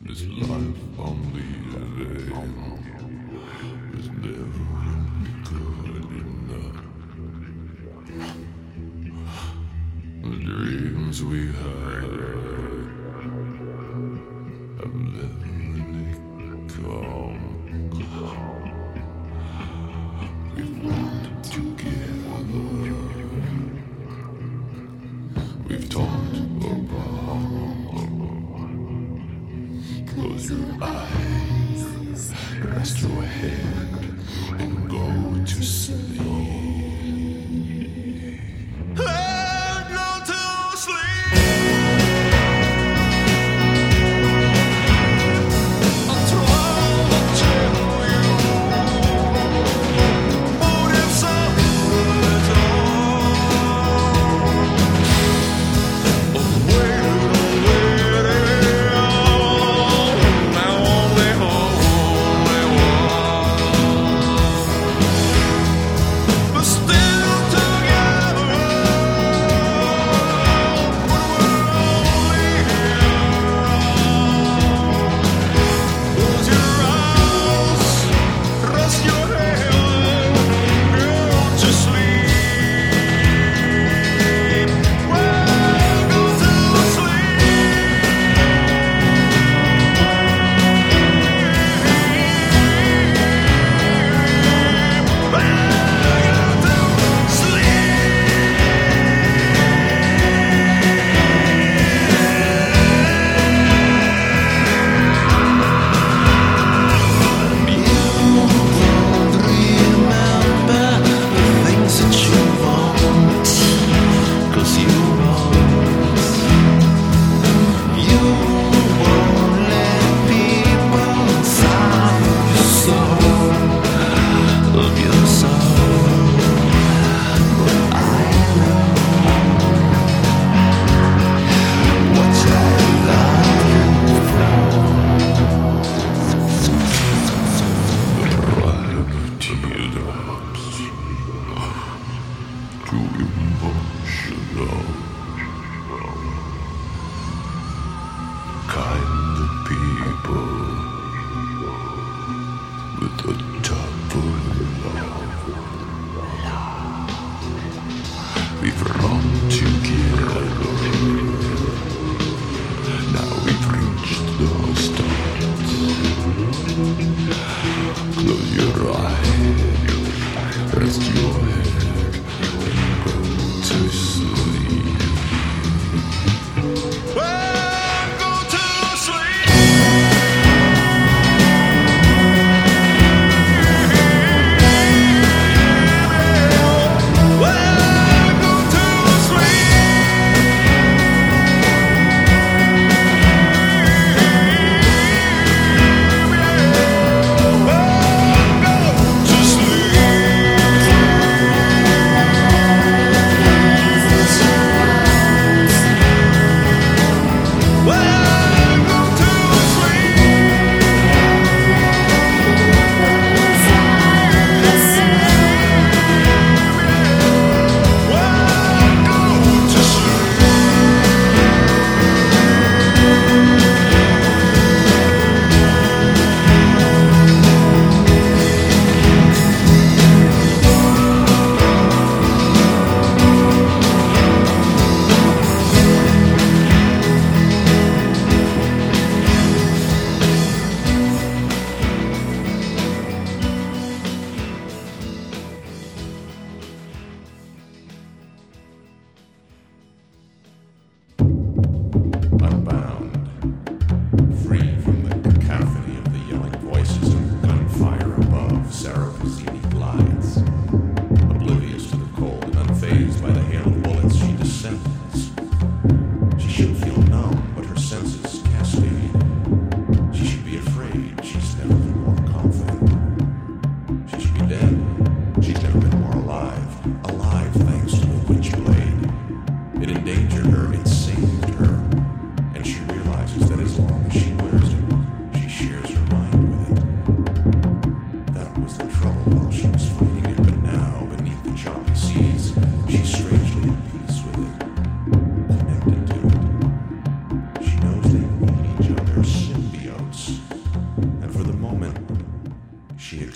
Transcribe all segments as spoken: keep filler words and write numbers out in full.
This life I'm leading is never good enough. The dreams we had have never come. We've walked together. We've talked about. Close your eyes, rest your head, and go to sleep. And go to sleep. I'm trying to tell you, but it's so good all. Oh, wait, wait, now only only one, but still together. Close your eyes, rest your head, go to sleep. Well, go to too emotional. Kind of people with a tough love. We've run together. Now we've reached the start. Close your eyes, rest your head, and go to sleep. Well, go to sleep. Well, go to sleep.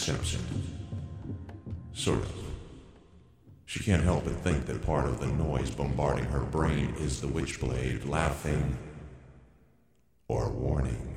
perception. Sort of. She can't help but think that part of the noise bombarding her brain is the Witchblade laughing or warning.